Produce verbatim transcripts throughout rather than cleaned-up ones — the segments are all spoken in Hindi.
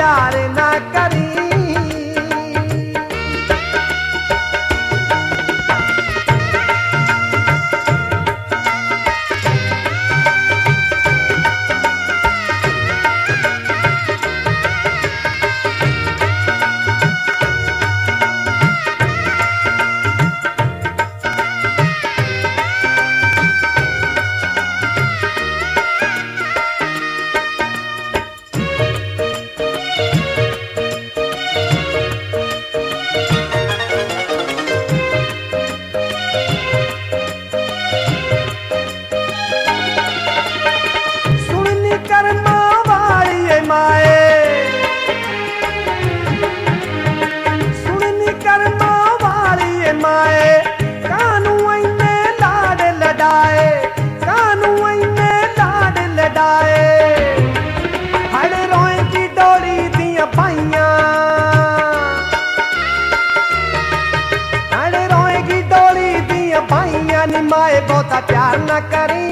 प्यार ना करी। माए बहुता प्यार ना करी,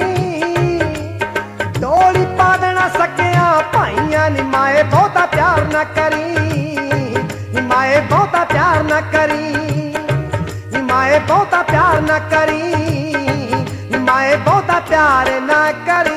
डोली पा देना सकिया भाइया नी माए बहुता प्यार ना करी। नी माए बहुता प्यार ना करी, नी माए बहुता प्यार ना करी, नी माए बहुता प्यार ना करी।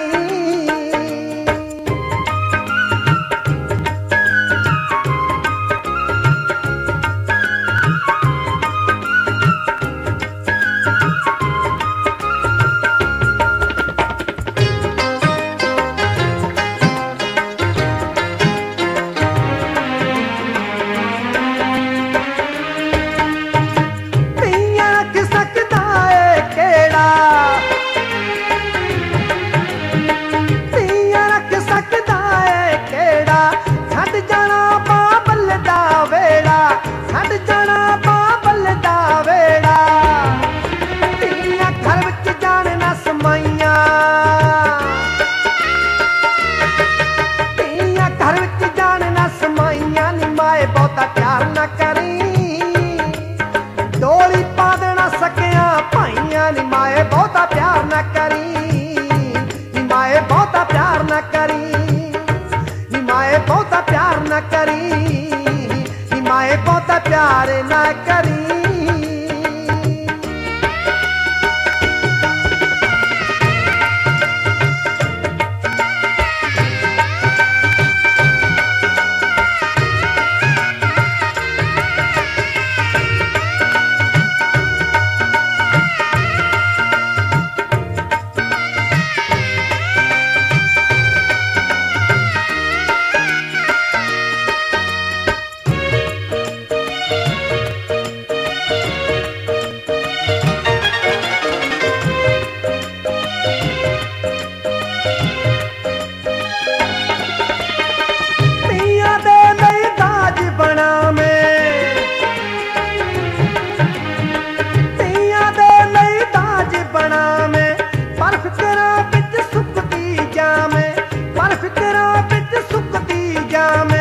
बहुता प्यार ना करी, डोली पा देना सकिया भाइया नी माए बहुता प्यार ना करी। नी माए बहुता प्यार ना करी, नी माए बहुता प्यार ना करी, नी माए बहुता प्यार ना करी। जा में